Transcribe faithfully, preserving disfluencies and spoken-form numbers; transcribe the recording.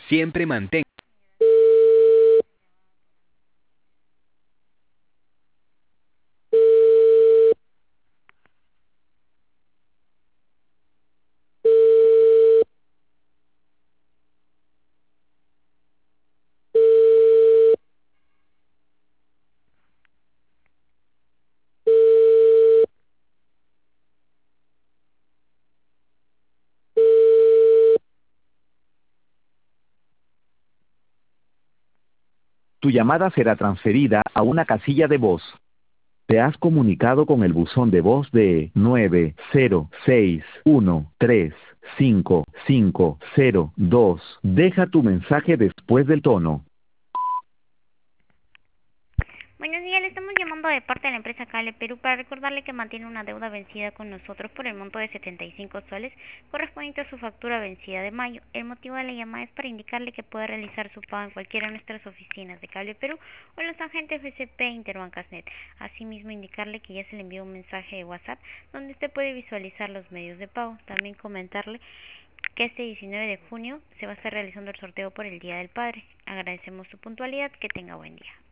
Siempre mantén. Tu llamada será transferida a una casilla de voz. Te has comunicado con el buzón de voz de nueve cero seis uno tres cinco cinco cero dos. Deja tu mensaje después del tono. Buenos días, le estamos llamando de parte de la empresa Cable Perú para recordarle que mantiene una deuda vencida con nosotros por el monto de setenta y cinco soles correspondiente a su factura vencida de mayo. El motivo de la llamada es para indicarle que puede realizar su pago en cualquiera de nuestras oficinas de Cable Perú o en los agentes B C P e Interbancasnet. Asimismo, indicarle que ya se le envió un mensaje de WhatsApp donde usted puede visualizar los medios de pago. También comentarle que este diecinueve de junio se va a estar realizando el sorteo por el Día del Padre. Agradecemos su puntualidad, que tenga buen día.